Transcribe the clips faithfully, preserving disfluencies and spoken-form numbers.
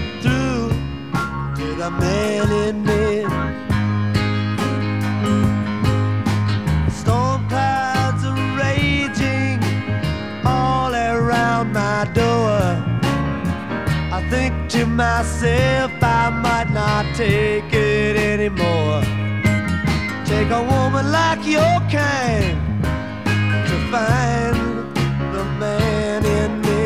get through to the man in me. Storm clouds are raging all around my door. I think to myself I might not take it anymore. Take a woman like your kind to find the man in me.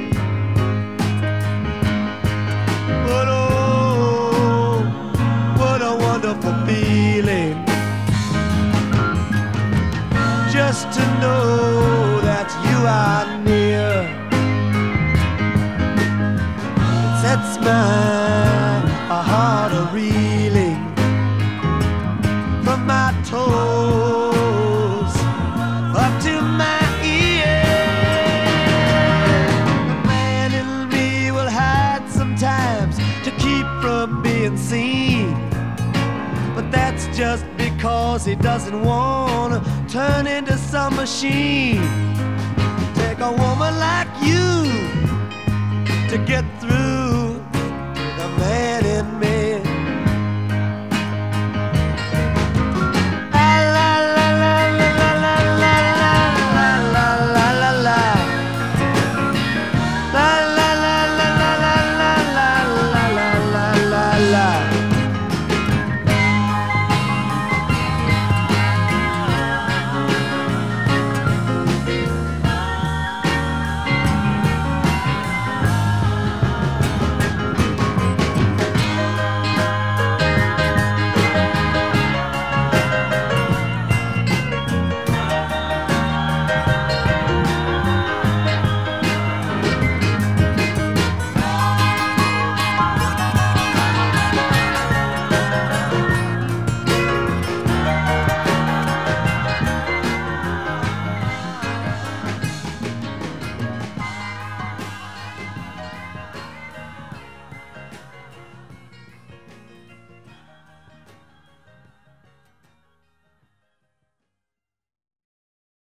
But oh, what a wonderful feeling just to know that you are near. It sets my heart a reeling from my toes up to my ears. The man in me will hide sometimes to keep from being seen, but that's just because he doesn't want to turn into some machine. Take a woman like you to get through